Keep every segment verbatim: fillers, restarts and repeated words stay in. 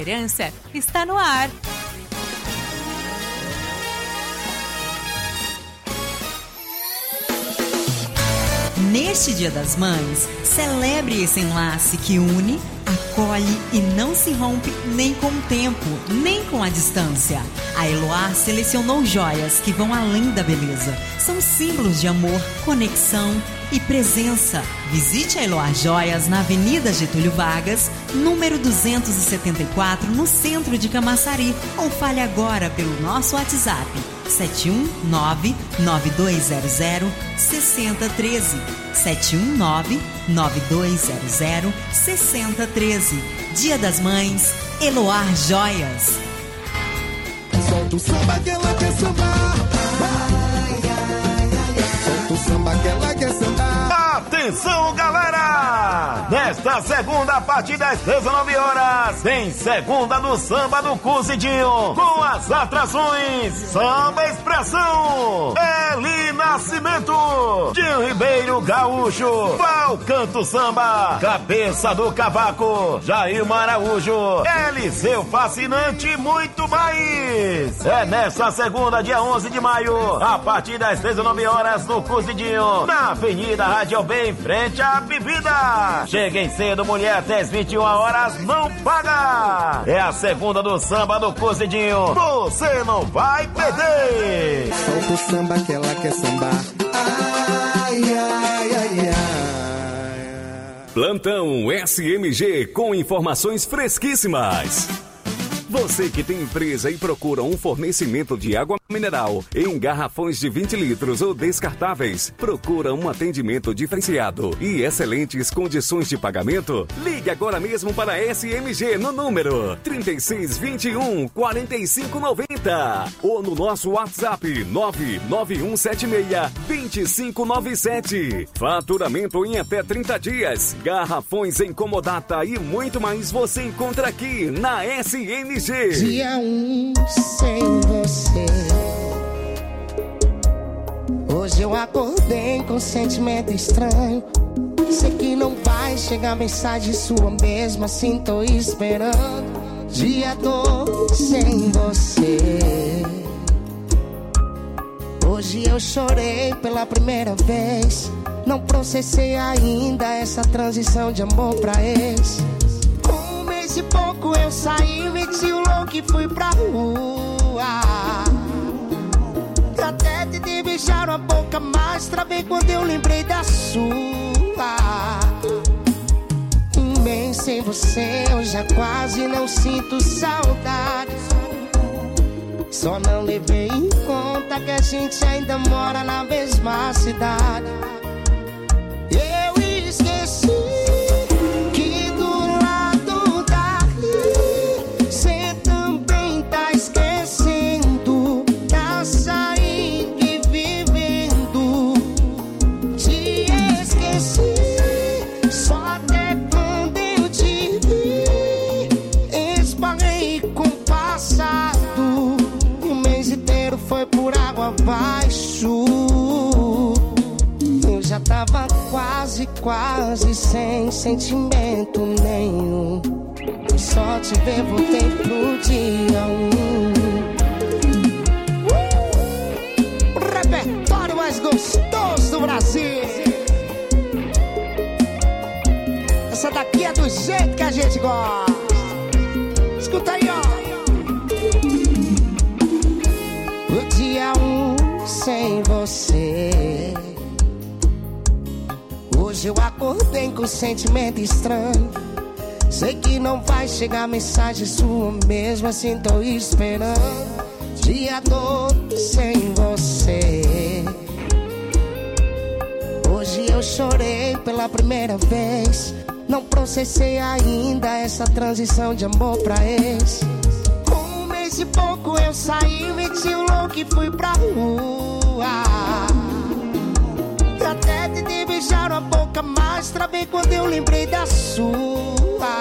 Esperança está no ar. Neste Dia das Mães, celebre esse enlace que une, acolhe e não se rompe nem com o tempo, nem com a distância. A Eloar selecionou joias que vão além da beleza. São símbolos de amor, conexão e presença. Visite a Eloar Joias na Avenida Getúlio Vargas, número duzentos e setenta e quatro, no centro de Camaçari, ou fale agora pelo nosso WhatsApp sete um nove, nove dois zero zero, seis zero um três, sete um nove, nove dois zero zero, seis zero um três. Dia das Mães, Eloar Joias. Solta o samba que ela quer sambar. Solta o samba que ela quer sambar. Atenção, galera! Nesta segunda, a partir das dezenove horas, tem segunda do Samba do Cozidinho, com as atrações Samba Expressão, Eli Nascimento, Dinho Ribeiro Gaúcho, Val Canto Samba, Cabeça do Cavaco, Jair Araújo, Eliseu Fascinante e muito mais. É nesta segunda, dia onze de maio, a partir das dezenove horas, no Cozidinho, na Avenida Rádio Bem, em frente à Bebida. Cheguem cedo, mulher, até as vinte e uma horas, não paga. É a segunda do Samba do Cozidinho. Você não vai perder. Solta o samba que ela quer sambar. Ai, ai, ai, ai. Plantão S M G com informações fresquíssimas. Você que tem empresa e procura um fornecimento de água mineral em garrafões de vinte litros ou descartáveis, procura um atendimento diferenciado e excelentes condições de pagamento? Ligue agora mesmo para a S M G no número trinta e seis, vinte e um, quarenta e cinco, noventa ou no nosso WhatsApp nove nove um sete seis, dois cinco nove sete. Faturamento em até trinta dias, garrafões em comodata e muito mais você encontra aqui na S M G. Dia um sem você. Hoje eu acordei com um sentimento estranho. Sei que não vai chegar mensagem sua, mesmo assim tô esperando. Dia dois sem você. Hoje eu chorei pela primeira vez. Não processei ainda essa transição de amor pra ex. De pouco eu saí, meti o louco e fui pra rua. Até te beijaram a boca, mas travei quando eu lembrei da sua. Um mês sem você, eu já quase não sinto saudade. Só não levei em conta que a gente ainda mora na mesma cidade. Eu esqueci abaixo. Eu já tava quase, quase sem sentimento nenhum. Só te ver, voltei pro dia um. uh! O repertório mais gostoso do Brasil. Essa daqui é do jeito que a gente gosta. Escuta aí, ó. O dia um sem você. Hoje eu acordei com sentimento estranho. Sei que não vai chegar mensagem sua, mesmo assim tô esperando. Dia dois sem você. Hoje eu chorei pela primeira vez. Não processei ainda essa transição de amor pra ex. De pouco eu saí, meti o louco e fui pra rua. Até te beijaram a boca, mas travei quando eu lembrei da sua.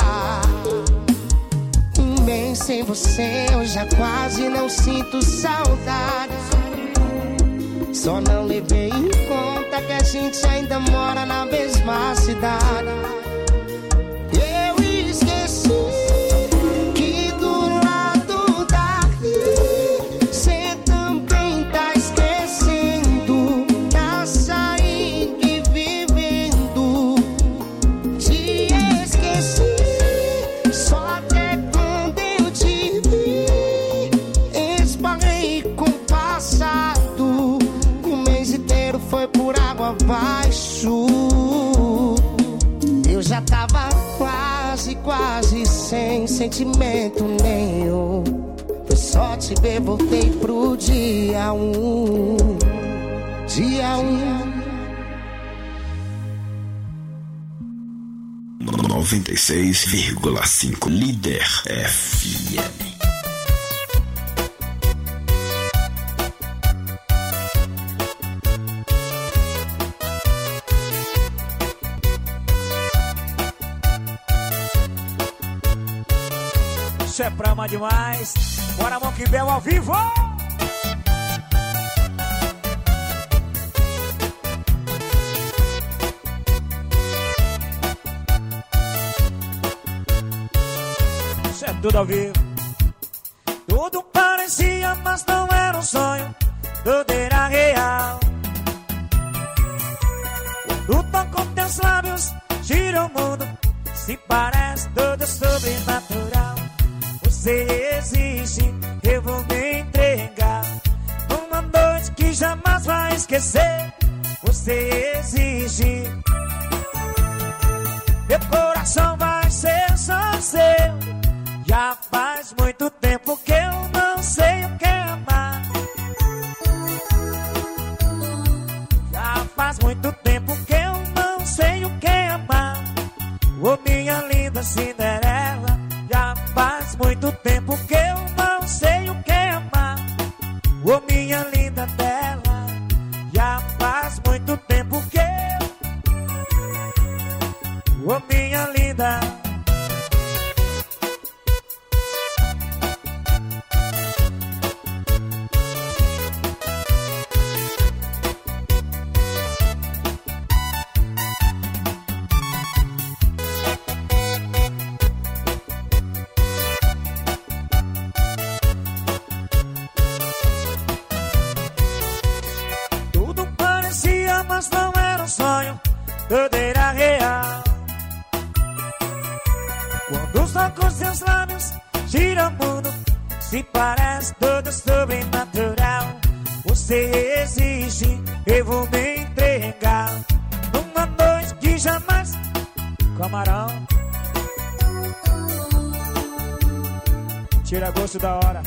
Um mês sem você, eu já quase não sinto saudade. Só não levei em conta que a gente ainda mora na mesma cidade. Eu esqueci que sentimento nenhum. Foi só te ver, voltei pro dia um. Dia um. noventa e seis vírgula cinco Líder F M. Isso é pra amar demais. Bora, Monkey Bell ao vivo. Isso é tudo ao vivo. Tudo parecia, mas não era um sonho. Tudo era real. Quando toco teus lábios, gira o mundo. Se parece tudo sobrenatural. Você existe, eu vou me entregar. Uma noite que jamais vai esquecer. Você existe. Meu coração vai ser só seu. Já faz muito tempo que eu não sei o que é amar. Já faz muito tempo que eu não sei o que é amar. Ô minha linda Cinderela, já faz muito tempo que eu não sei o que é amar. Ô minha linda Bela, já faz muito tempo que eu... Ô minha linda... Mas não era um sonho, tudo era real. Quando os tocos seus lábios gira o mundo, se parece tudo sobrenatural. Você existe, eu vou me entregar. Numa noite que jamais... Camarão, tira gosto da hora.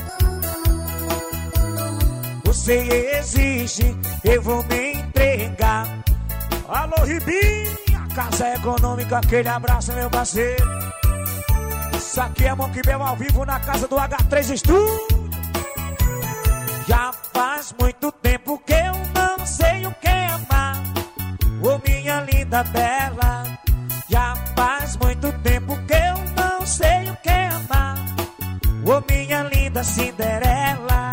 Você existe, eu vou me entregar. Alô, Ribinha, Casa Econômica, aquele abraço, meu parceiro. Isso aqui é Monkey Bell ao vivo na casa do H três Studio. Já faz muito tempo que eu não sei o que é amar. Ô minha linda Bela, já faz muito tempo que eu não sei o que é amar. Ô minha linda Cinderela.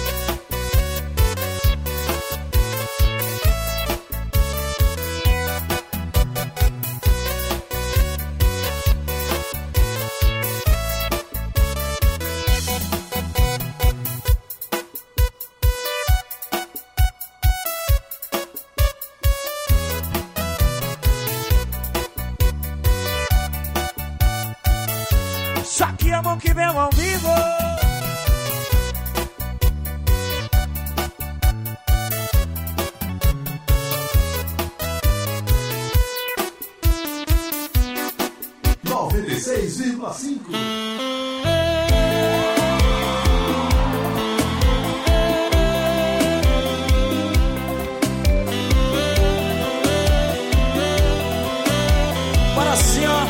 Isso aqui é Monkey Bell ao vivo. noventa e seis vírgula cinco. Bora assim, ó.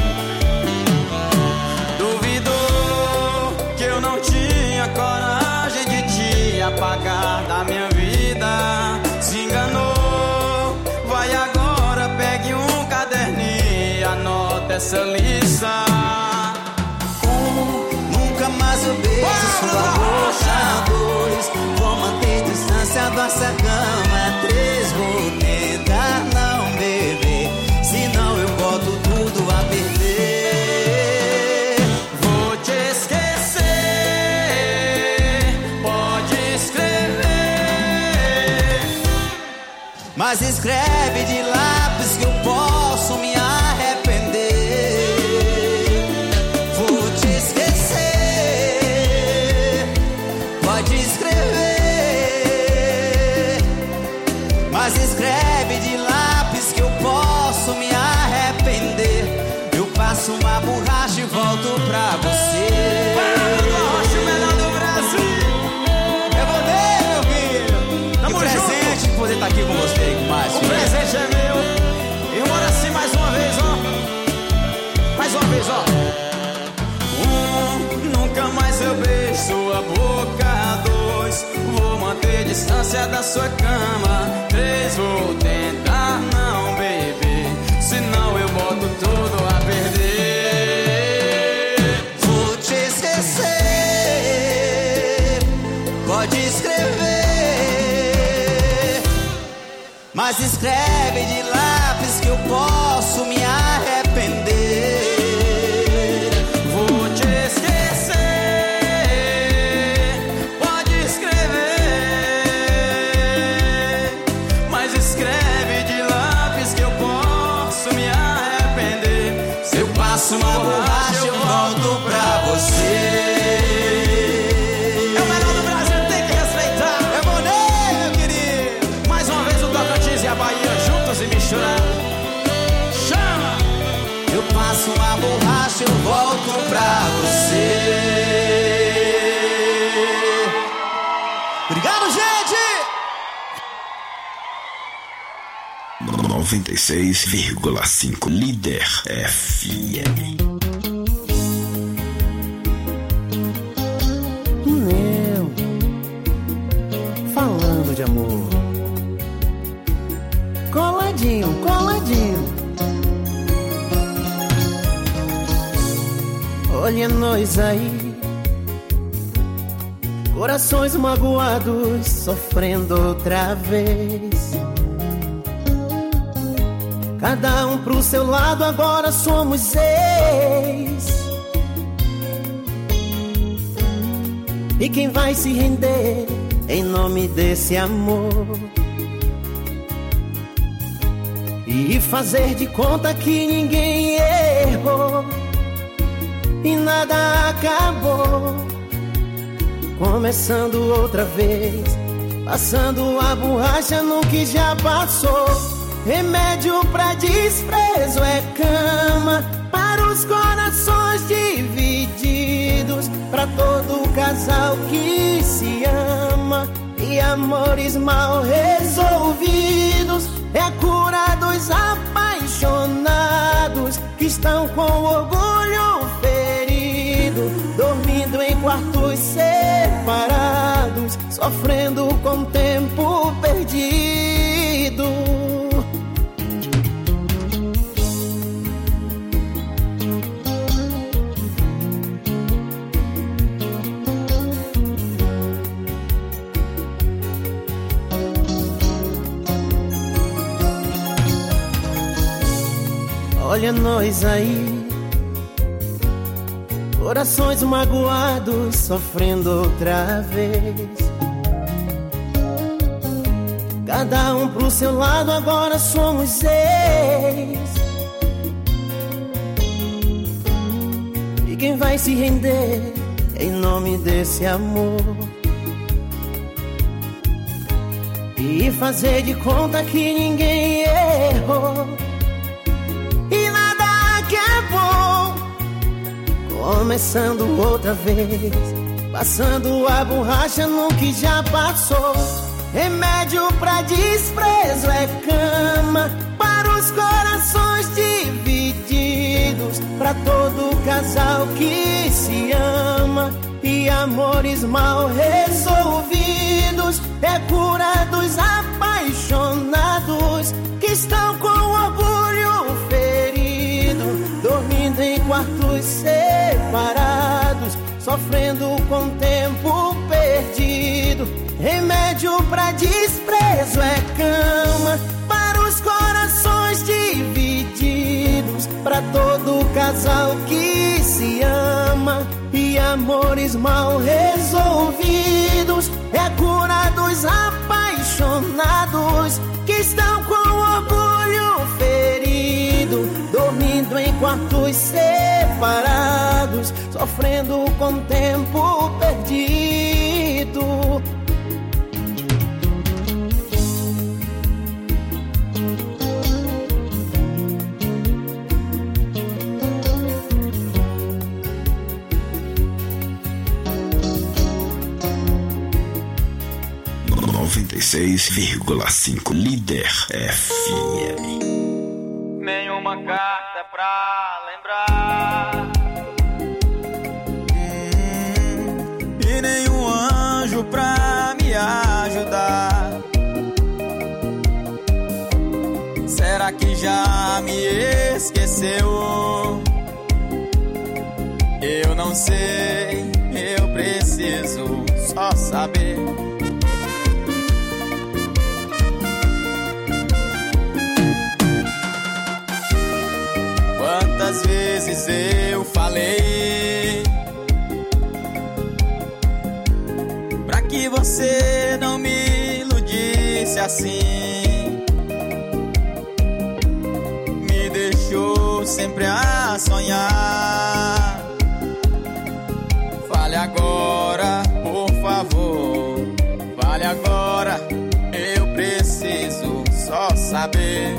Coragem de te apagar da minha vida. Se enganou, vai agora, pegue um caderninho e anota essa lista. Um, nunca mais eu beijo sua boca. Dois, vou manter distância, nossa cama. Três, vou tentar não beber, senão eu boto tudo a perder. Vou te esquecer, mas escreve de lápis que eu posso me arrepender. Vou te esquecer, pode escrever, mas escreve de lápis que eu posso me arrepender. Eu passo uma borracha e volto pra você. distância da sua cama. Três, vou tentar não beber, senão eu boto tudo a perder. Vou te esquecer, pode escrever, mas escreve de lápis que eu posso me arrepender. Vou te esquecer, pode escrever, mas escreve de lápis que eu posso me arrepender. Se eu passo uma borracha eu volto pra você. É o melhor do Brasil, tem que respeitar. É Monet, meu querido. Mais uma vez o Tocantins e a Bahia juntos e misturados. Chama! Eu passo uma borracha eu volto pra você. Obrigado, gente! noventa e seis vírgula cinco Líder F M. Eu falando de amor, coladinho, coladinho. Olha nós aí, corações magoados, sofrendo outra vez. Cada um pro seu lado, agora somos ex. E quem vai se render em nome desse amor? E fazer de conta que ninguém errou e nada acabou, começando outra vez, passando a borracha no que já passou. Remédio pra desprezo é cama para os corações divididos, pra todo casal que se ama, e amores mal resolvidos é a cura dos apaixonados que estão com orgulho ferido, dormindo em quartos separados, sofrendo com o tempo perdido. Olha nós aí, corações magoados, sofrendo outra vez. Cada um pro seu lado, agora somos ex. E quem vai se render em nome desse amor? E fazer de conta que ninguém errou e nada acabou, começando outra vez, passando a borracha no que já passou. Remédio pra desprezo é cama para os corações divididos, pra todo casal que se ama, e amores mal resolvidos é cura dos apaixonados que estão com orgulho ferido, dormindo em quartos separados, sofrendo com o tempo perdido. Remédio pra desprezo é cama para os corações divididos, pra todo casal que se ama, e amores mal resolvidos é a cura dos apaixonados que estão com orgulho ferido, dormindo em quartos separados, sofrendo com o tempo perdido. noventa e seis vírgula cinco Líder F M. Nenhuma carta pra lembrar, hum, e nenhum anjo pra me ajudar. Será que já me esqueceu? Eu não sei, eu preciso só saber. Quantas vezes eu falei pra que você não me iludisse assim, me deixou sempre a sonhar. Fale agora, por favor, fale agora, eu preciso só saber.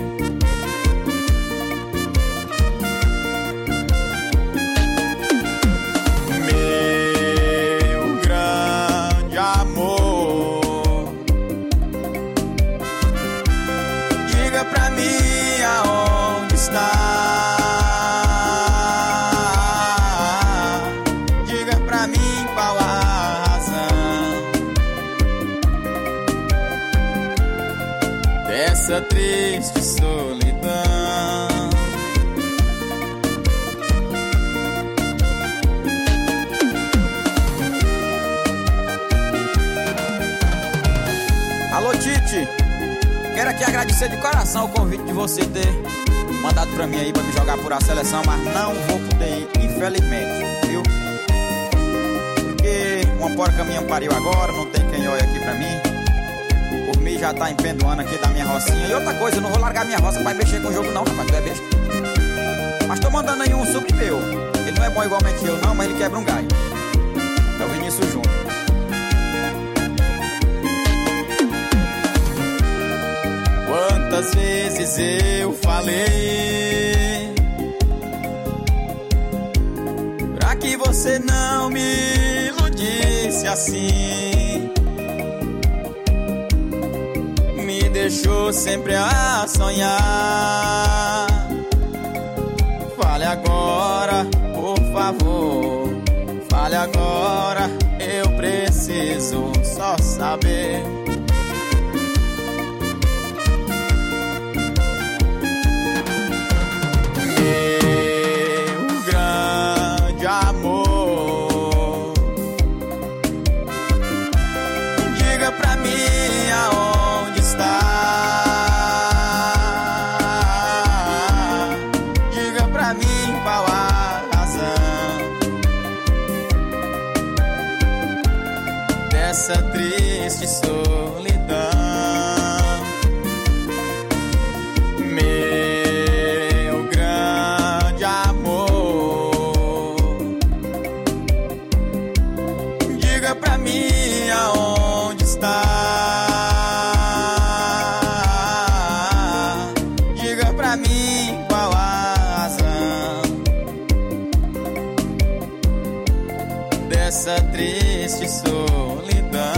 Essa triste solidão. Alô, Tite, quero aqui agradecer de coração o convite de você ter mandado pra mim aí pra me jogar por a seleção, mas não vou poder ir, infelizmente, viu? Porque uma porca minha pariu agora, não tem quem olhe aqui pra mim. Por mim já tá empendoando aqui da minha rocinha. E outra coisa, eu não vou largar minha roça pra mexer com o jogo não, rapaz, tu é besta. Mas tô mandando aí um sub meu. Ele não é bom igualmente eu não, mas ele quebra um galho. É o Vinícius Júnior. Quantas vezes eu falei pra que você não me iludisse assim, me deixou sempre a sonhar. Fale agora, por favor, fale agora, eu preciso só saber. Meu grande amor, diga pra mim aonde está. Diga pra mim qual a razão dessa triste solidão. Meu grande amor, diga pra mim aonde está. Diga pra mim qual a razão dessa triste solidão.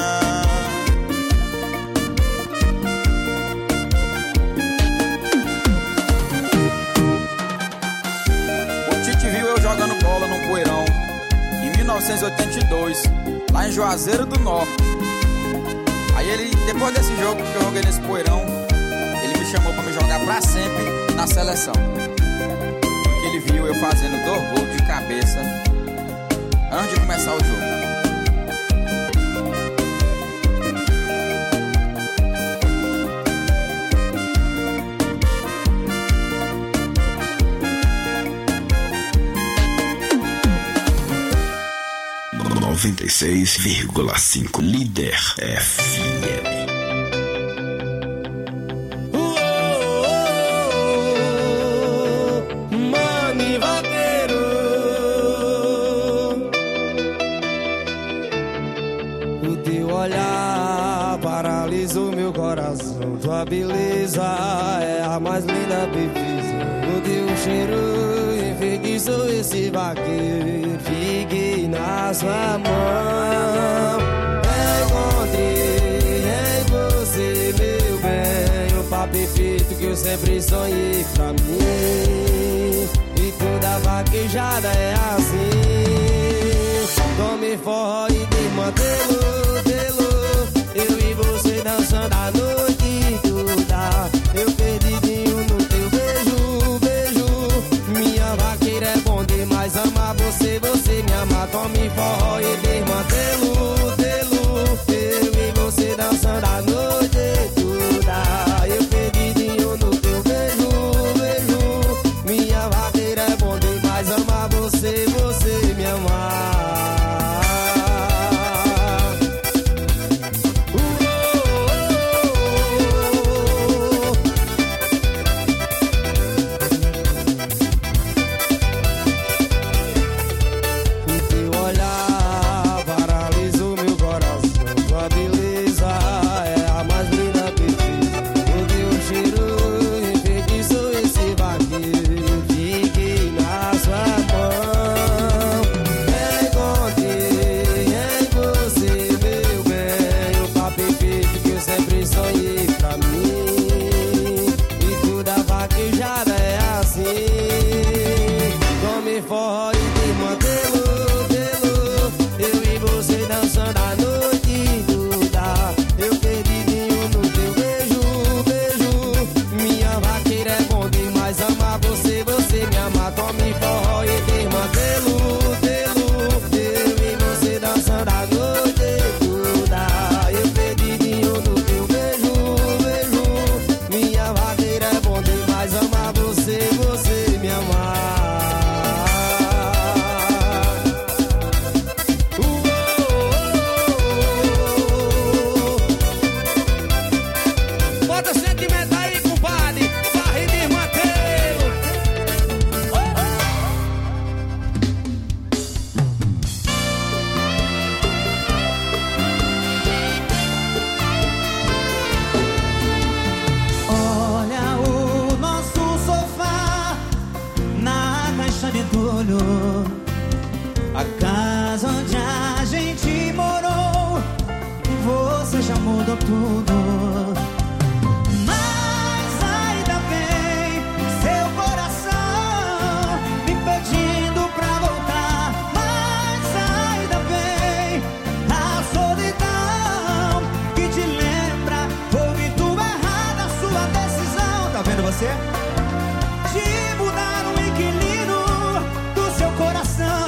O Tite viu eu jogando bola num poeirão em mil novecentos e oitenta e dois, lá em Juazeiro do Norte. Aí ele, depois desse jogo que eu joguei nesse poeirão, ele me chamou pra me jogar pra sempre na seleção. Porque ele viu eu fazendo dois gols de cabeça antes de começar o jogo. noventa e seis vírgula cinco Líder F M. Mani vaqueiro, o teu olhar paralisou meu coração. Tua beleza é a mais linda bebida. O teu cheiro enfeitiçou esse vaqueiro. Fiquei na sua mão, encontrei em você, meu bem, o par perfeito que eu sempre sonhei pra mim. E toda vaquejada é assim. Tome forró e desmantelo, telo. Eu e você dançando a noite toda. Eu perdi de um forró e desmantelo, telo. Eu e você dançando a noite toda. Eu perdidinho no teu beijo, beijo. Minha vaqueira é bom demais amar você, você me amar. Forró e desmantelo, telo. Eu e você dançando a noite toda. Eu perdidinho no teu beijo, beijo. Minha vaqueira é bom demais amar você, você me ama. Tome forró e desmantelo, telo. Eu e você dançando a noite toda. Eu perdidinho no teu beijo, beijo. Minha vaqueira é bom demais amar você, você me ama. A casa onde a gente morou, você já mudou tudo. Mas ainda bem, seu coração me pedindo pra voltar. Mas ainda bem, a solidão que te lembra. Foi muito errada a sua decisão. Tá vendo você? De mudar o inquilino do seu coração.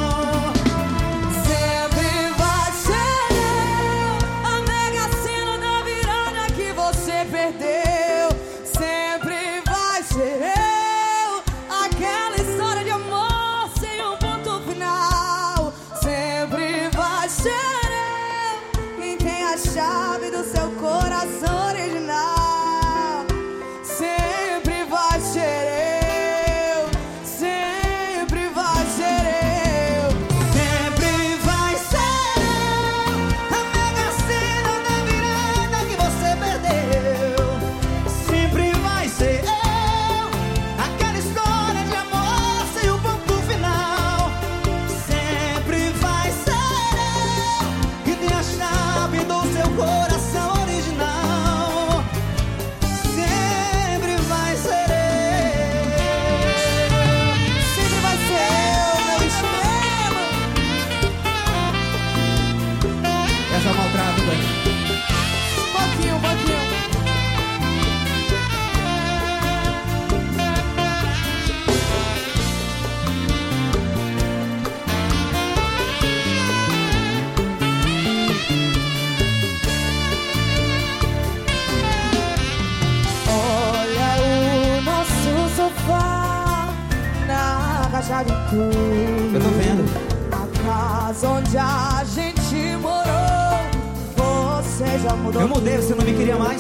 Sempre vai ser eu, a mega sena da virada que você perdeu. Sempre vai ser eu, aquela história de amor sem um ponto final. Sempre vai ser eu, quem tem a chave do seu coração original. Sempre vai ser eu. Eu tô vendo. A casa onde a gente morou, você já mudou. Eu mudei, você não me queria mais.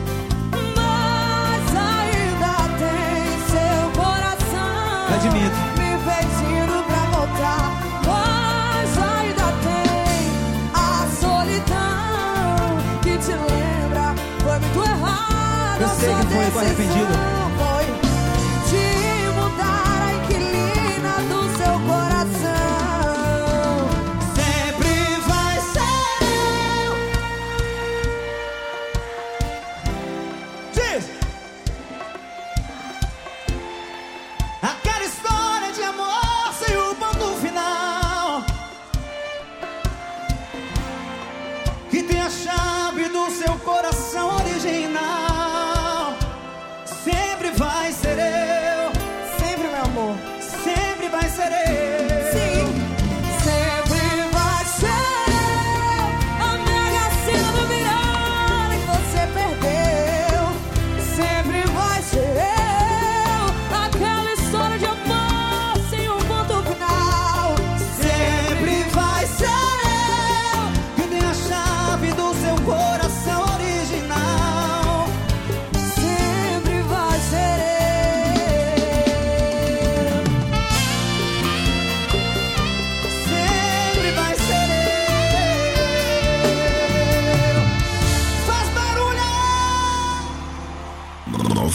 Mas ainda tem seu coração. Eu admito. Me pedindo pra voltar. Mas ainda tem a solidão que te lembra. Foi muito errado. Eu sei que foi, eu tô arrependido. Foi de mudar a inquilina do seu coração. Sempre vai ser eu.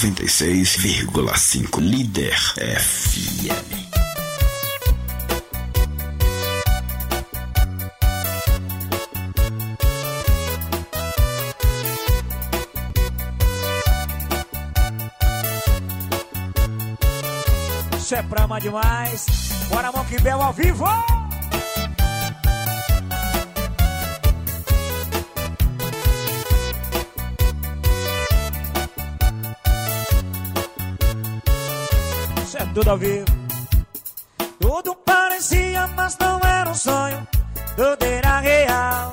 noventa e seis vírgula cinco Líder F M. Isso é brama demais. Bora, Monkey Bell ao vivo. Isso é tudo ao vivo. Tudo parecia, mas não era um sonho. Tudo era real.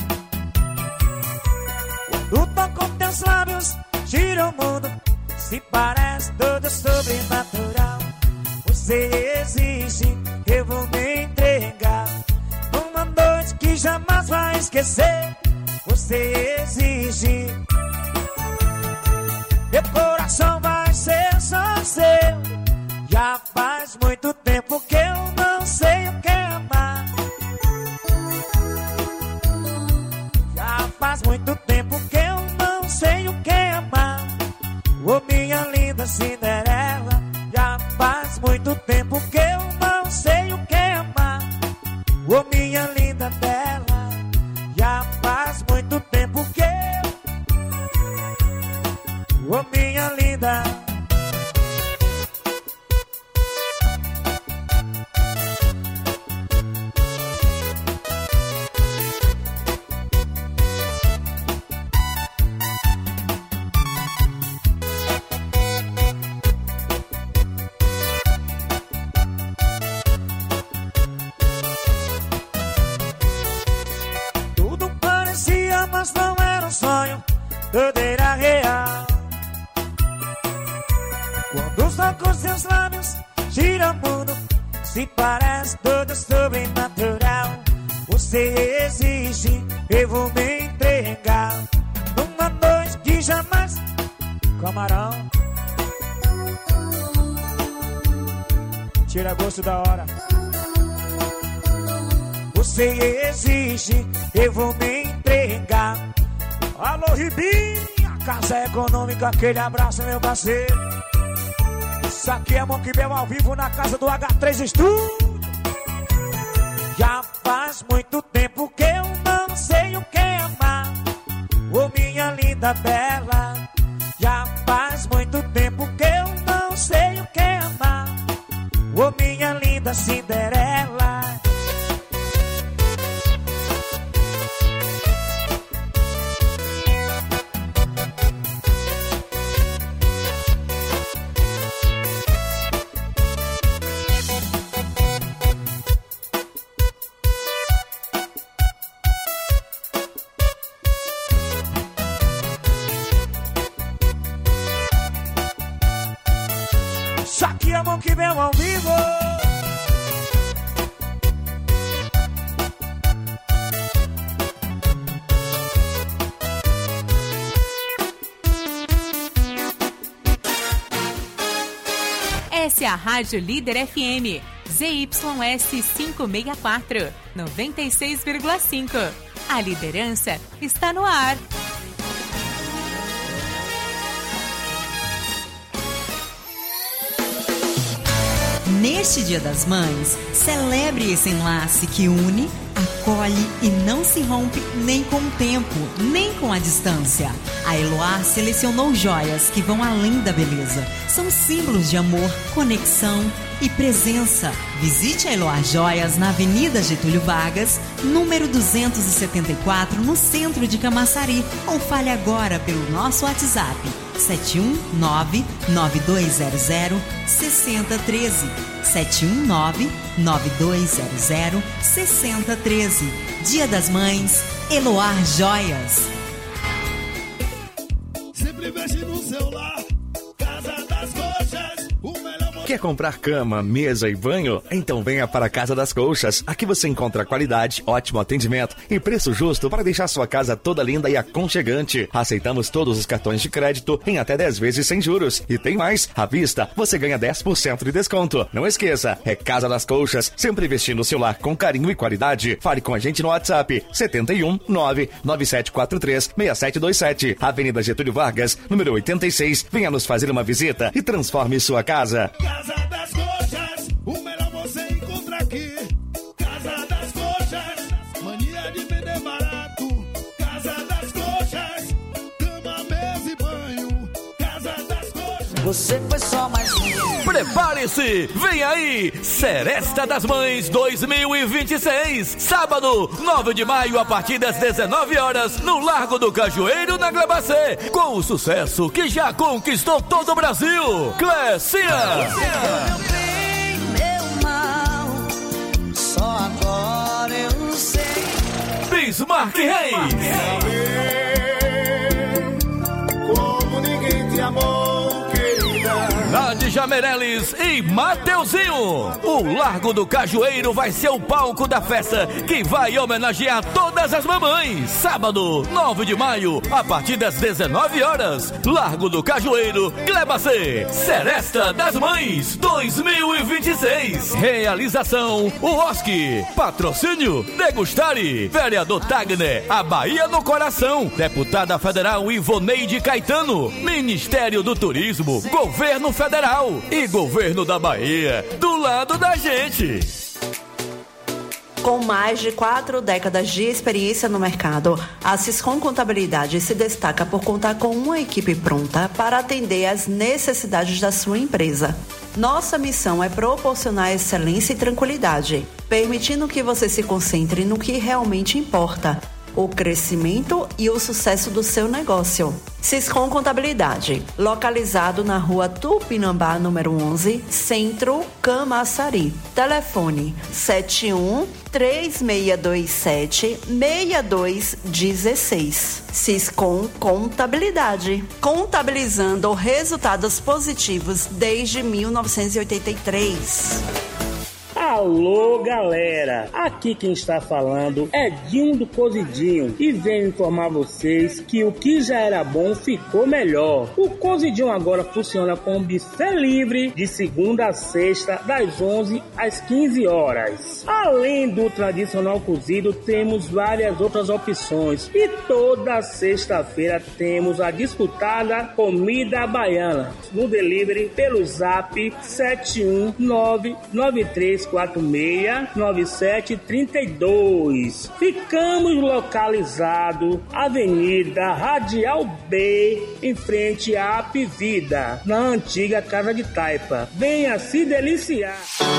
Quando tocam teus lábios, gira o mundo. Se parece tudo sobrenatural. Você existe, eu vou me entregar. Uma noite que jamais vai esquecer. Você existe. Meu coração vai ser só seu. Já faz muito tempo que eu não sei o que é amar. Já faz muito tempo que eu não sei o que é amar. Ô minha linda Cinderela, já faz muito tempo que eu não sei o que é amar. Ô minha linda Bela, já faz muito tempo que eu... Ô minha linda... Mas não era um sonho, tudo era real. Quando os tocos seus lábios giram o mundo, se parece tudo sobrenatural. Você existe, eu vou me entregar. Numa noite que jamais... Camarão, tira gosto da hora. Você existe, eu vou me entregar. Alô, Ribinha, Casa Econômica, aquele abraço, meu parceiro. Isso aqui é Monkey Bell ao vivo na casa do H três Studio. Já faz muito tempo que eu não sei o que é amar. Ô minha linda Bela, já faz muito tempo que eu não sei o que é amar. Ô minha linda Cinderela. Isso aqui é Monkey Bell ao vivo. Essa é a Rádio Líder F M, Z Y S quinhentos e sessenta e quatro, noventa e seis vírgula cinco. A liderança está no ar. Neste Dia das Mães, celebre esse enlace que une, acolhe e não se rompe nem com o tempo, nem com a distância. A Eloá selecionou joias que vão além da beleza. São símbolos de amor, conexão e presença. Visite a Eloá Joias na Avenida Getúlio Vargas, número duzentos e setenta e quatro, no centro de Camaçari, ou fale agora pelo nosso WhatsApp sete um nove, nove dois zero zero, seis zero um três, sete um nove, nove dois zero zero, seis zero um três. Dia das Mães, Eloá Joias. Sempre veste no celular, Casa das Coxas, o melhor Quer comprar cama, mesa e banho? Então venha para a Casa das Colchas. Aqui você encontra qualidade, ótimo atendimento e preço justo para deixar sua casa toda linda e aconchegante. Aceitamos todos os cartões de crédito em até dez vezes sem juros. E tem mais, à vista você ganha dez por cento de desconto. Não esqueça, é Casa das Colchas, sempre vestindo o seu lar com carinho e qualidade. Fale com a gente no WhatsApp sete um nove nove sete quatro três seis sete dois sete, Avenida Getúlio Vargas, número oitenta e seis. Venha nos fazer uma visita e transforme sua casa. Casa das Coxas, o melhor você encontra aqui. Casa das Coxas, mania de vender barato. Casa das Coxas, cama, mesa e banho. Casa das Coxas. Você foi só mais um. Prepare-se, vem aí, Seresta das Mães dois mil e vinte e seis, sábado, nove de maio, a partir das dezenove horas, no Largo do Cajueiro, na Glebacê, com o sucesso que já conquistou todo o Brasil, Clécia. Meu bem, meu mal, só agora eu sei. Bismarck Reis. Como ninguém te amou, querida. Nádia Meirelles e Mateuzinho. O Largo do Cajueiro vai ser o palco da festa que vai homenagear todas as mamães. Sábado, nove de maio, a partir das dezenove horas. Largo do Cajueiro, Glebacê. Seresta das Mães dois mil e vinte e seis. Realização O Osc. Patrocínio Degustare. Vereador Tagner, a Bahia no coração. Deputada Federal Ivoneide Caetano. Ministério do Turismo, Governo Federal e Governo da Bahia, do lado da gente. Com mais de quatro décadas de experiência no mercado, a Siscom Contabilidade se destaca por contar com uma equipe pronta para atender às necessidades da sua empresa. Nossa missão é proporcionar excelência e tranquilidade, permitindo que você se concentre no que realmente importa: o crescimento e o sucesso do seu negócio. Siscom Contabilidade, localizado na rua Tupinambá, número onze, Centro, Camaçari. Telefone sete um três seis dois sete seis dois um seis. Siscom Contabilidade, contabilizando resultados positivos desde mil novecentos e oitenta e três. Alô, galera! Aqui quem está falando é Dinho do Cozidinho e venho informar vocês que o que já era bom ficou melhor. O Cozidinho agora funciona com buffet livre de segunda a sexta, das onze às quinze horas. Além do tradicional cozido, temos várias outras opções e toda sexta-feira temos a disputada comida baiana no delivery pelo zap sete um nove nove três quatro seis nove sete três dois. Ficamos localizados Avenida Radial B, em frente à Apivida, na antiga Casa de Taipa. Venha se deliciar.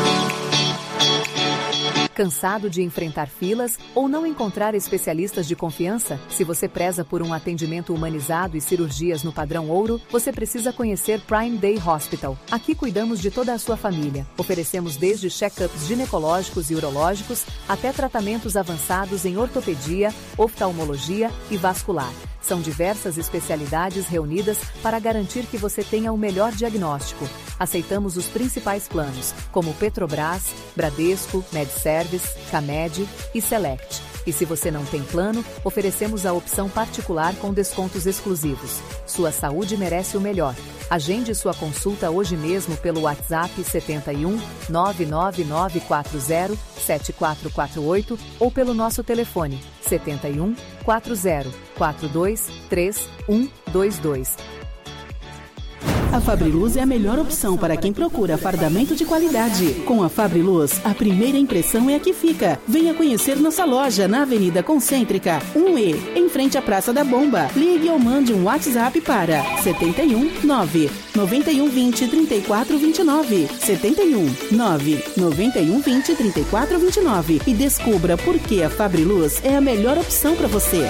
Cansado de enfrentar filas ou não encontrar especialistas de confiança? Se você preza por um atendimento humanizado e cirurgias no padrão ouro, você precisa conhecer Prime Day Hospital. Aqui cuidamos de toda a sua família. Oferecemos desde check-ups ginecológicos e urológicos até tratamentos avançados em ortopedia, oftalmologia e vascular. São diversas especialidades reunidas para garantir que você tenha o melhor diagnóstico. Aceitamos os principais planos, como Petrobras, Bradesco, MedService, Camed e Select. E se você não tem plano, oferecemos a opção particular com descontos exclusivos. Sua saúde merece o melhor. Agende sua consulta hoje mesmo pelo WhatsApp sete um nove nove nove quatro zero sete quatro quatro oito ou pelo nosso telefone sete um quatro zero quatro dois três um dois dois. A Fabriluz é a melhor opção para quem procura fardamento de qualidade. Com a Fabriluz, a primeira impressão é a que fica. Venha conhecer nossa loja na Avenida Concêntrica, um E, em frente à Praça da Bomba. Ligue ou mande um WhatsApp para sete um nove nove um dois zero três quatro dois nove, sete um nove nove um dois zero três quatro dois nove e descubra por que a Fabriluz é a melhor opção para você.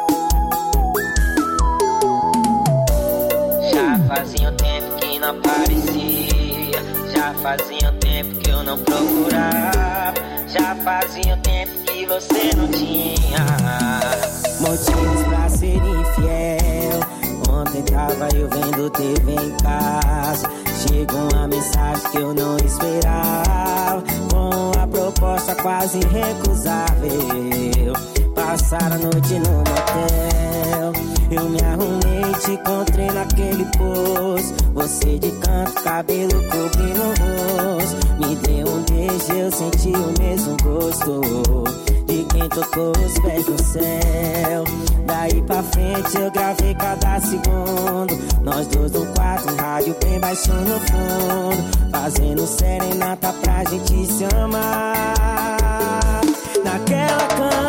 Fazia um tempo que não aparecia. fazia um tempo que você não tinha motivos pra ser infiel. Ontem tava eu vendo T V em casa, chegou uma mensagem que eu não esperava, com a proposta quase irrecusável. Passaram a noite no motel, eu me arrumei, te encontrei naquele poço. Você de canto, cabelo cobrindo o rosto. Me deu um beijo, eu senti o mesmo gosto de quem tocou os pés no céu. Daí pra frente eu gravei cada segundo, nós dois no quarto, um rádio bem baixo no fundo, fazendo serenata pra gente se amar. Naquela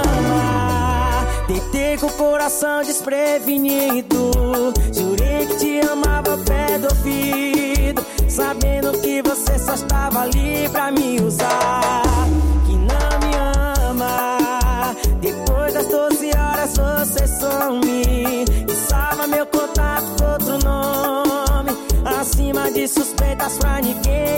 cama, deitei com o coração desprevenido, jurei que te amava ao pé do ouvido, sabendo que você só estava ali pra me usar. Que não me ama, depois das doze horas você some, e salva meu contato com outro nome, acima de suspeitas pra ninguém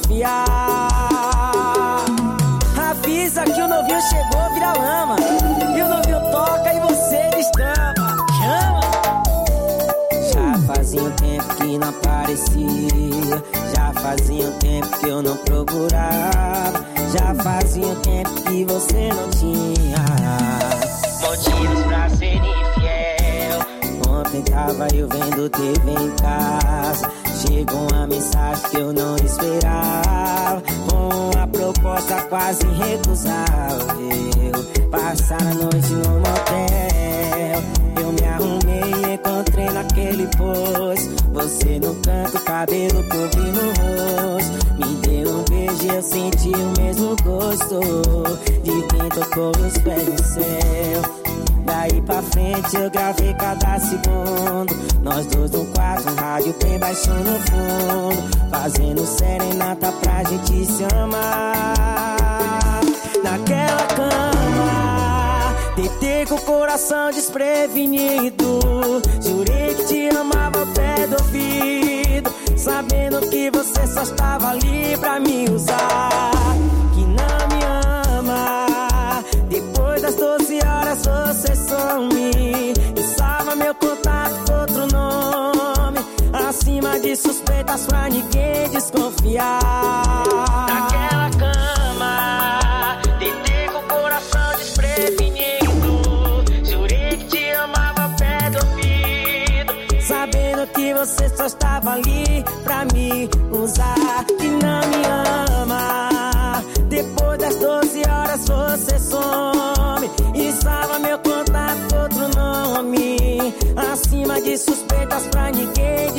desconfiar. Avisa que o novinho chegou, vira lama, e o novinho toca e você destampa. Chama! Já fazia um tempo que não aparecia, já fazia um tempo que eu não procurava, já fazia um tempo que você não tinha motivos pra ser infiel. Ontem tava eu vendo T V em casa, chegou uma mensagem que eu não esperava, com a proposta quase irrecusável. Passaram a noite no motel, eu me arrumei e encontrei naquele poço. Você no canto, cabelo cobrindo o rosto. Me deu um beijo e eu senti o mesmo gosto de quem tocou os pés no céu. Daí pra frente eu gravei cada segundo, nós dois no quarto, um rádio bem baixo no fundo, fazendo serenata pra gente se amar. Naquela cama, deitei com o coração desprevenido, jurei que te amava ao pé do ouvido, sabendo que você só estava ali pra me usar. Que não me ama, depois das doze horas você some, e salva meu contato com outro nome, acima de suspeitas pra ninguém desconfiar. Naquela cama, deitei com o coração desprevenido, jurei que te amava ao pé do ouvido, sabendo que você só estava ali pra me usar. Que não me ama, depois das doze horas você some, e salva meu contato com outro nome, acima de suspeitas pra ninguém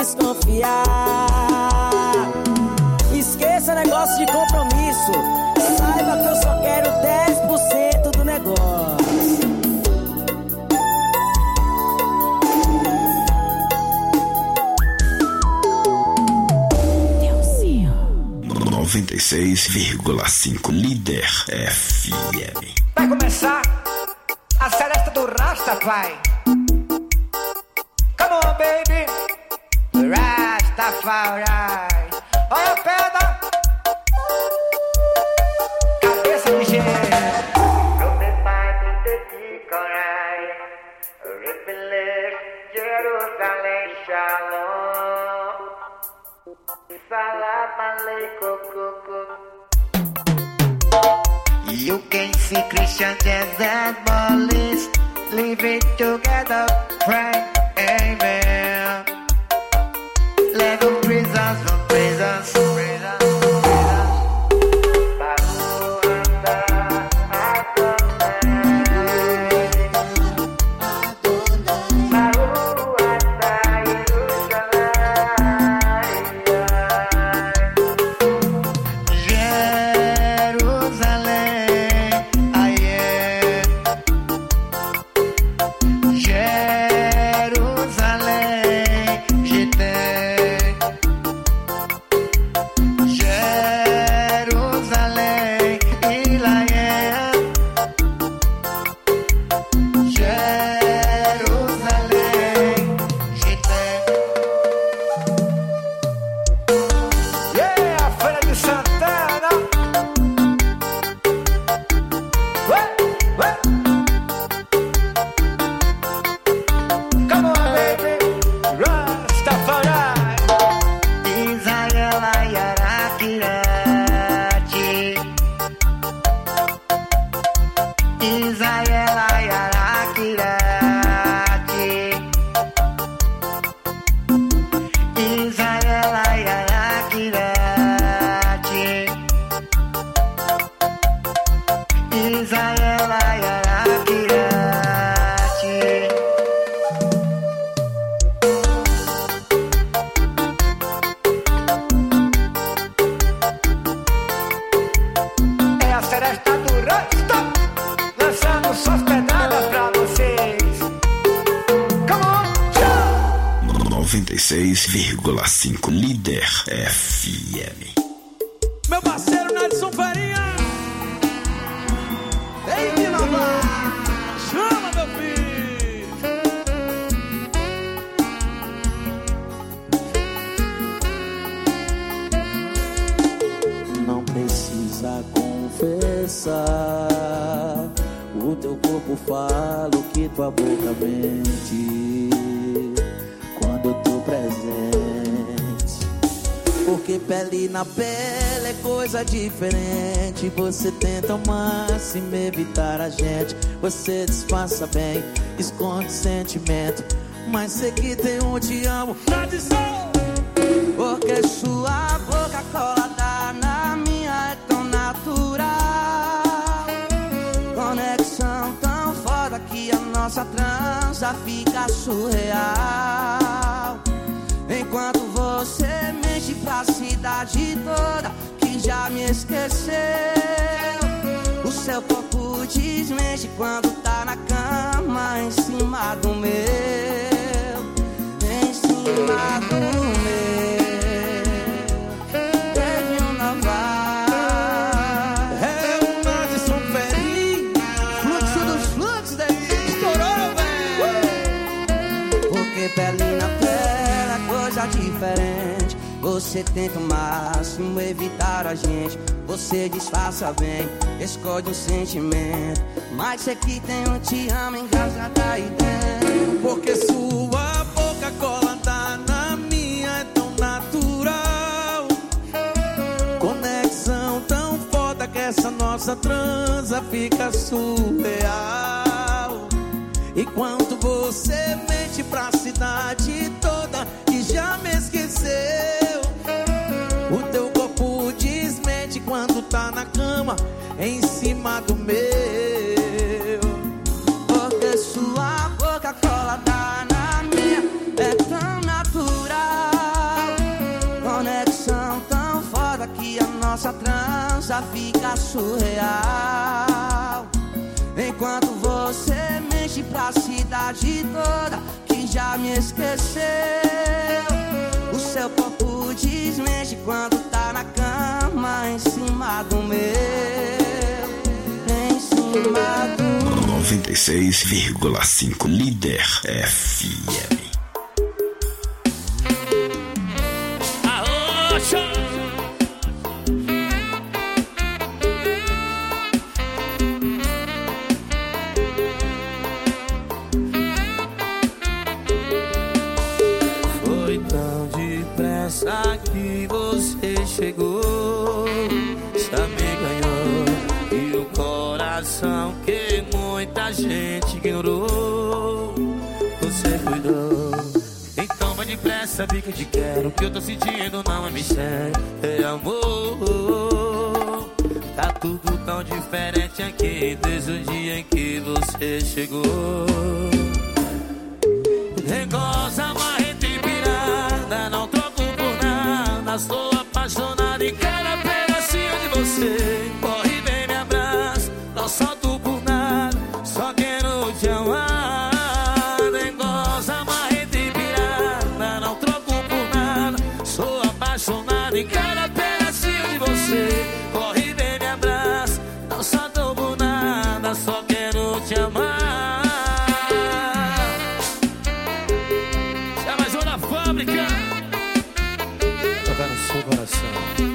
desconfiar. Esqueça negócio de compromisso, saiba que eu só quero dez por cento do negócio. noventa e seis vírgula cinco Líder F M. Vai começar a Celeste do Rastafari. Come on, baby. Rastafari. Olha a pedra. Cabeça ligeira. Jerusalém, Shalom. Salam aleikum. You can see Christians and Muslims living together, pray, amen. Let them prisons from prisons, prisons, Israela Yarakirati. Israela Yarakirati. Israela Yarakirati. É a seresta do Rasta, lançando suas pedradas pra vocês. Come on, noventa e seis vírgula cinco Líder F M. Meu parceiro Nelson Farinha. Tem que inovar. Chama, meu filho. Não precisa confessar. O teu corpo fala o que tua boca mente quando eu tô presente. Porque pele na pele é coisa diferente. Você tenta ao máximo evitar a gente. Você disfarça bem, esconde sentimento, mas sei que tem um te amo. Tradição! Porque sua boca colada na minha é tão natural. Conexão tão foda que a nossa transa fica surreal. Enquanto você mexe pra cidade toda que já me esqueceu. O seu corpo desmexe quando tá na cama em cima do meu. Em cima do meu. Teve um navar. É o Madison Ferrinho. Fluxo dos fluxos daí. Estourou, velho. Porque pele na pele é coisa diferente. Você tenta o máximo evitar a gente. Você disfarça bem, esconde um sentimento, mas sei que tem um te amo engasgado aí dentro. Porque sua boca colada na minha é tão natural. Conexão tão foda que essa nossa transa fica surreal. Enquanto você mente pra cidade toda que já me esqueceu. O teu corpo desmente quando tá na cama em cima do meu. Porque sua boca colada na minha é tão natural. Conexão tão foda que a nossa transa fica surreal. Enquanto você mexe pra cidade toda que já me esqueceu. O seu corpo desmexe quando tá na cama em cima do meu. Em cima do meu. noventa e seis vírgula cinco Líder F M. Aô, show! Foi tão depressa que você chegou, já me ganhou. E o coração que muita gente ignorou, você cuidou. Então vai depressa, vi que eu te quero. O que eu tô sentindo não é mistério, é amor. Tá tudo tão diferente aqui desde o dia em que você chegou. Regosa, marreta e pirada, não troco por nada. Sou apaixonado e quero apenas de você. Corre e vem me abraça, não solto por nada, só quero te amar. Regosa, marreta e pirada, não troco por nada. Sou apaixonado e quero apenas de você. Corre e vem me abraça, não solto por nada, só quero te amar. Tocar no seu coração.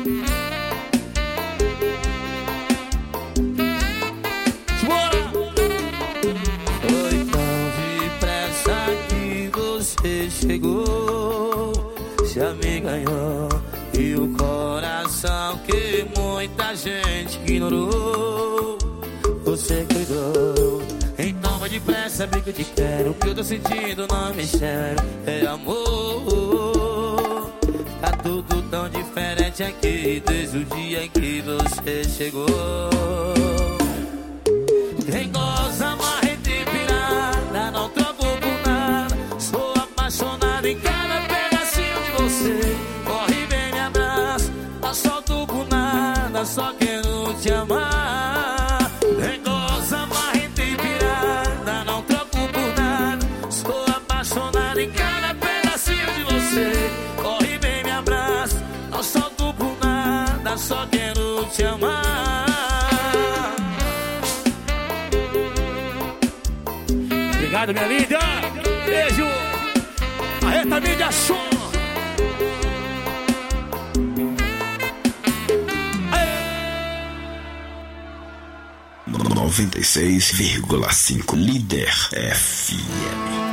Foi tão depressa que você chegou, já me ganhou. E o coração que muita gente ignorou, você cuidou. Então vai depressa, bem que eu te quero. O que eu tô sentindo não me espero, é amor. Tá tudo tão diferente aqui desde o dia em que você chegou. Quem goza, marreta e pirada, não troco por nada. Sou apaixonado em cada pedacinho de você. Corre, vem, me abraça, não solto por nada, só quero te amar. Quem goza, marreta e pirada, não troco por nada. Sou apaixonado em cada pedacinho de você. Corre, vem, me abraça, não solto por nada, só quero te amar. Obrigado, minha linda. Beijo. Marreta Mídia Show. noventa e seis vírgula cinco Líder F M.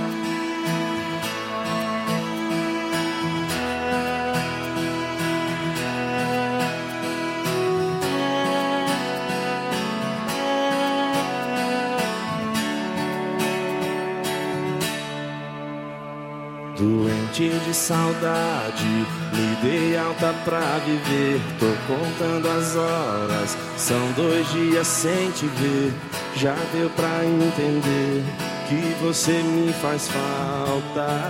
Doente de saudade, me dei alta pra viver. Tô contando as horas, são dois dias sem te ver. Já deu pra entender que você me faz falta.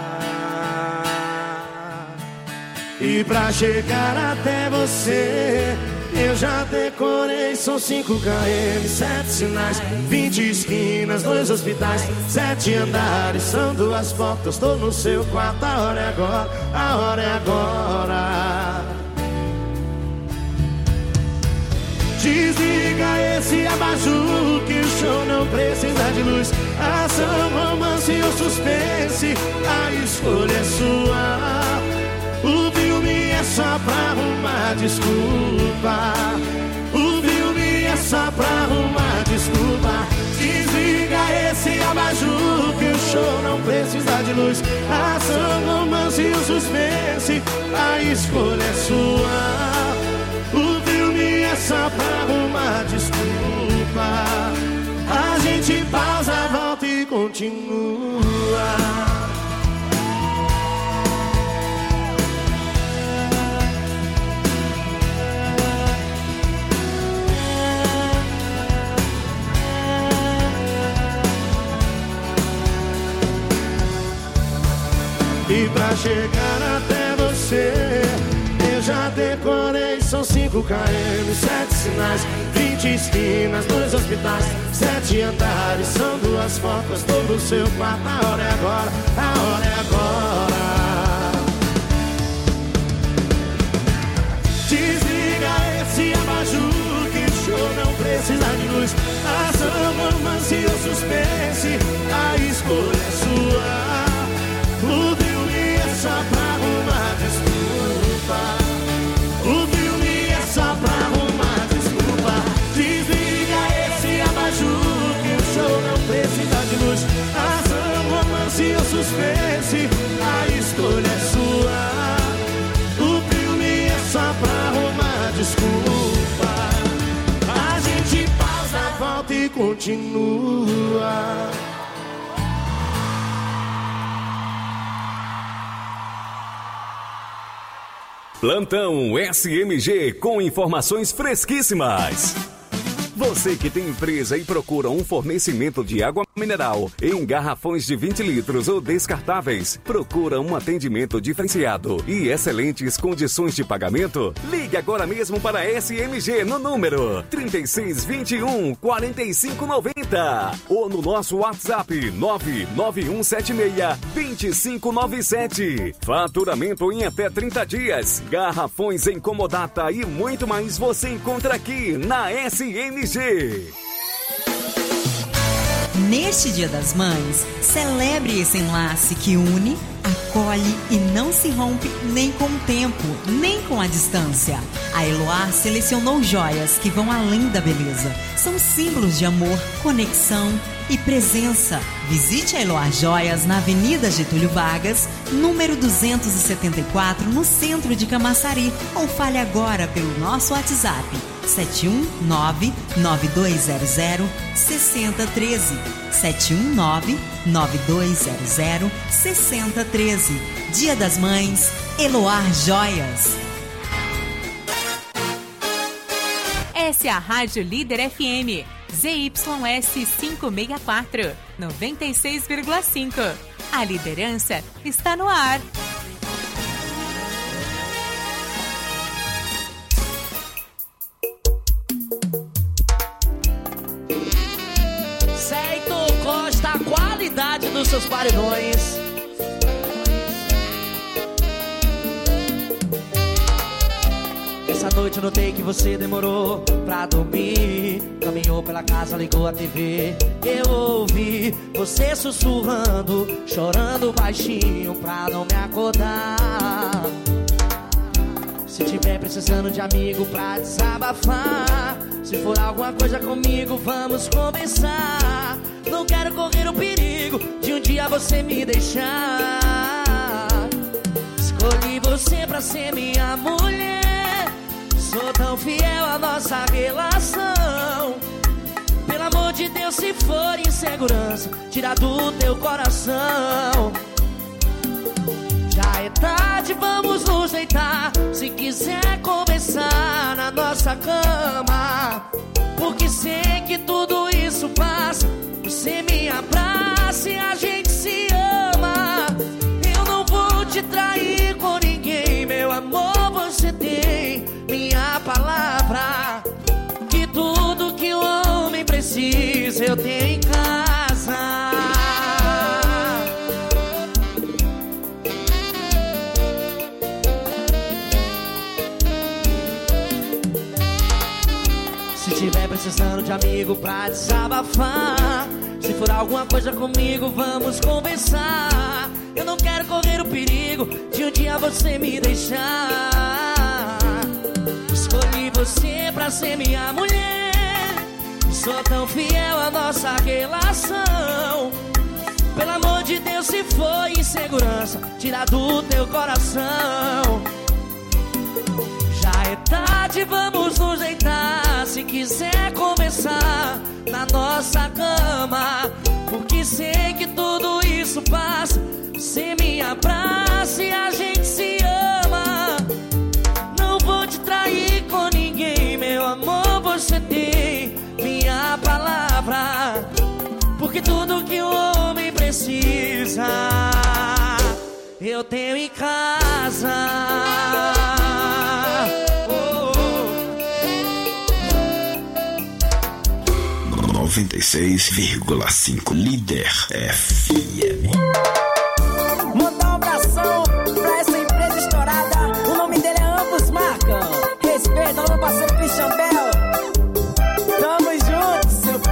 E pra chegar até você, eu já decorei, são cinco quilômetros, sete sinais, vinte esquinas, dois hospitais, sete andares, são duas portas, tô no seu quarto, a hora é agora, a hora é agora. Desliga esse abajur que o show não precisa de luz. Ação, romance ou suspense, a escolha é sua. O filme é só pra arrumar desculpa. O filme é só pra arrumar desculpa. Desliga esse abajur que o show não precisa de luz. Ação, romance e o suspense, a escolha é sua. O filme é só pra arrumar desculpa. A gente pausa, volta e continua. E pra chegar até você, eu já decorei, são cinco quilômetros, sete sinais, vinte esquinas, dois hospitais, sete andares, são duas portas, tô no seu quarto, a hora é agora, a hora é agora. Desliga esse abajur que o show não precisa de luz. Ação, romance ou suspense, a escolha é sua. O filme é só pra arrumar desculpa. O filme é só pra arrumar desculpa. Desliga esse abajur que o show não precisa de luz. Ação, romance ou suspense, a escolha é sua. O filme é só pra arrumar desculpa. A gente pausa, volta e continua. Plantão S M G com informações fresquíssimas. Você que tem empresa e procura um fornecimento de água mineral em garrafões de vinte litros ou descartáveis, procura um atendimento diferenciado e excelentes condições de pagamento? Ligue agora mesmo para a S M G no número trinta e seis, vinte e um, quarenta e cinco, noventa ou no nosso WhatsApp nove nove um sete seis, dois cinco nove sete. Faturamento em até trinta dias, garrafões em comodata e muito mais você encontra aqui na S M G. Neste Dia das Mães, celebre esse enlace que une, acolhe e não se rompe nem com o tempo, nem com a distância. A Eloar selecionou joias que vão além da beleza. São símbolos de amor, conexão e presença. Visite a Eloar Joias na Avenida Getúlio Vargas, número duzentos e setenta e quatro, no centro de Camaçari, ou fale agora pelo nosso WhatsApp sete um nove, nove dois zero zero, seis zero um três. sete um nove, nove dois zero zero, seis zero um três. Dia das Mães, Eloar Joias. Essa é a Rádio Líder F M, Z Y S quinhentos e sessenta e quatro, noventa e seis vírgula cinco. A liderança está no ar. Certo, Costa, a qualidade dos seus paredões. Essa noite eu notei que você demorou pra dormir. Caminhou pela casa, ligou a T V. Eu ouvi você sussurrando, chorando baixinho pra não me acordar. Se tiver precisando de amigo pra desabafar, se for alguma coisa comigo, vamos conversar. Não quero correr o perigo de um dia você me deixar. Escolhi você pra ser minha mulher. Sou tão fiel à nossa relação. Pelo amor de Deus, se for insegurança, tira do teu coração. Já é tarde, vamos nos deitar. Se quiser conversar na nossa cama, porque sei que tudo isso passa. Você me abraça e a gente se ama. Eu não vou te trair com ninguém, meu amor, você tem minha palavra. Que tudo que o homem precisa eu tenho em casa. Se tiver precisando de amigo pra desabafar, se for alguma coisa comigo, vamos conversar. Eu não quero correr o perigo de um dia você me deixar. Escolhi você pra ser minha mulher. Sou tão fiel à nossa relação. Pelo amor de Deus, se for insegurança, tira do teu coração. Já é tarde, vamos nos deitar. Se quiser conversar na nossa cama, porque sei que tudo isso passa. Você me abraça e a gente se ama. Não vou te trair com ninguém, meu amor, você tem minha palavra. Porque tudo que o homem precisa eu tenho em casa. noventa e seis vírgula cinco Líder F M. Mandar um abração pra essa empresa estourada. O nome dele é Ambos Marcam. Respeita o meu parceiro Christian Bell. Tamo junto, seu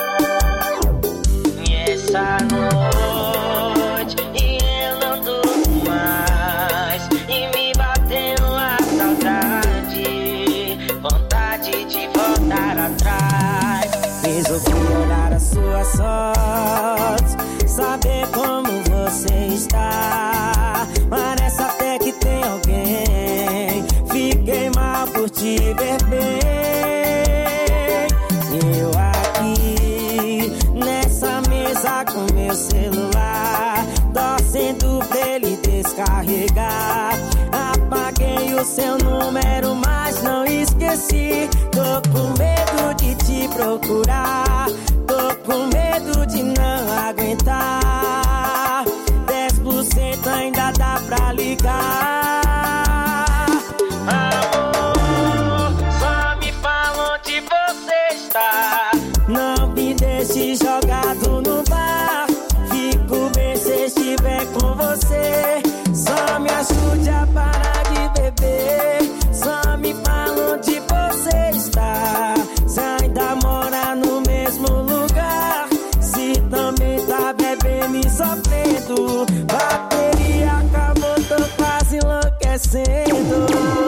puto. E essa noite eu não durmo mais, e me batendo a saudade, vontade de voltar atrás. Resolvi olhar as suas fotos, saber como você está. Parece até que tem alguém. Fiquei mal por te ver bem. Eu aqui nessa mesa com meu celular, torcendo pra ele descarregar. Apaguei o seu número, mas não esqueci. Tô com medo de te procurar, tô com medo de não aguentar. Dez por cento ainda dá pra ligar. Amor, só me fala onde você está. Não me deixe jogado no bar. Fico bem se estiver com você. Só me ajude a parar de beber. Só me fala onde você está. Se ainda mora no mesmo lugar, se também tá bebendo e sofrendo. Bateria acabou, tô quase enlouquecendo.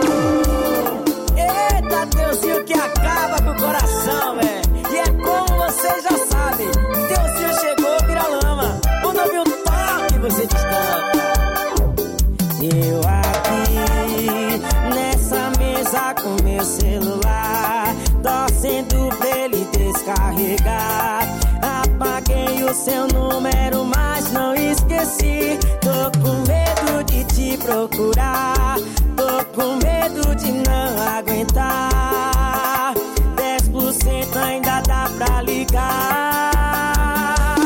Eita, Deusinho que acaba com o coração, velho. E é como você já sabe, Deusinho chegou, vira lama. Quando eu vi o toque, você destaca. Eu aqui nessa mesa com meu celular, seu número, mas não esqueci. Tô com medo de te procurar, tô com medo de não aguentar. Dez por cento ainda dá pra ligar.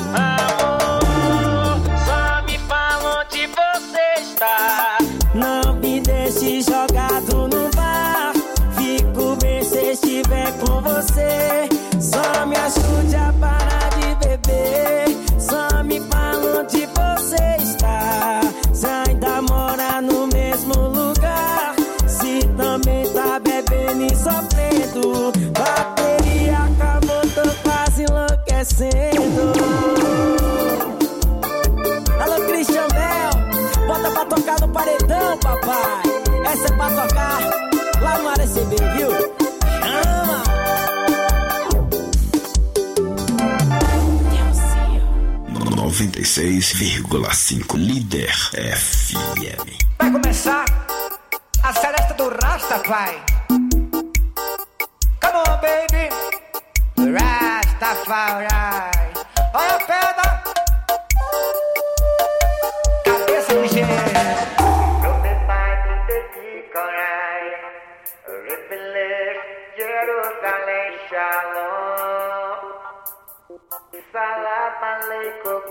Amor, só me fala onde você está. Não me deixe jogado no bar. Fico bem se estiver com você. Só me ajude a parar de beber. Só me fala onde você está. Se ainda mora no mesmo lugar, se também tá bebendo e sofrendo. Bateria acabou, tô quase enlouquecendo. Alô, Christian Bell, bota pra tocar no paredão, papai. Essa é pra tocar lá no R C B, viu? Chama! noventa e seis vírgula cinco Líder F M. Vai começar a seresta do Rastafari. Come on, baby. Rastafari. Olha a pedra. Cabeça de gênero. Jerusalém, Shalom. Salam aleikum.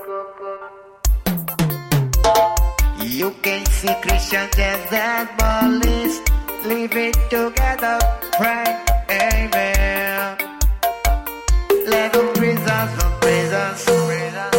You can see Christians and Muslims living together, pray, amen. Let them praise us, praise us, praise us.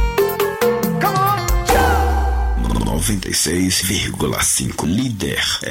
noventa e seis vírgula cinco Líder